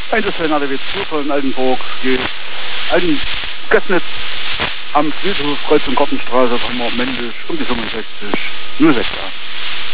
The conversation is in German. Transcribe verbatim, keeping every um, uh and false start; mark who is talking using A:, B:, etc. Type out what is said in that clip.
A: Einzelfällen A D W zwei von Altenburg, die alten Göttnitz am Friedhof, Kreuz- und Gartenstraße, Hammer, Mendisch, um die fünfundsechzig null sechs.